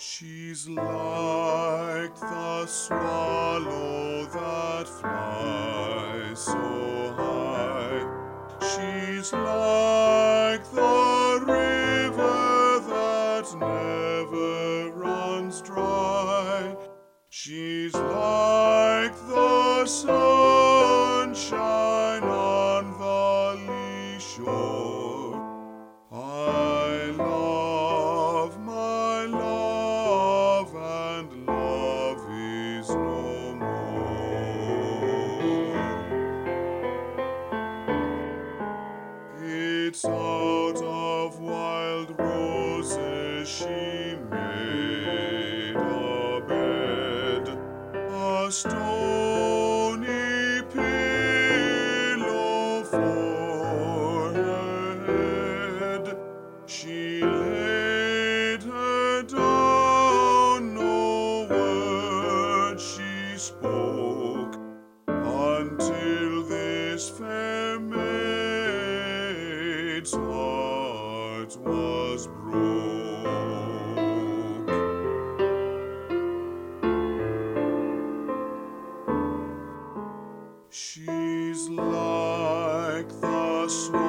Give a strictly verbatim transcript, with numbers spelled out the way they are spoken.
She's like the swallow that flies so high. She's like the river that never runs dry. She's like the sunshine on the lee shore. I love my love, and love is no more. It's out of wild roses she made a bed, a stony pillow for her head. She laid her down, no word she spoke, until this fair maid's heart was broke. She's like the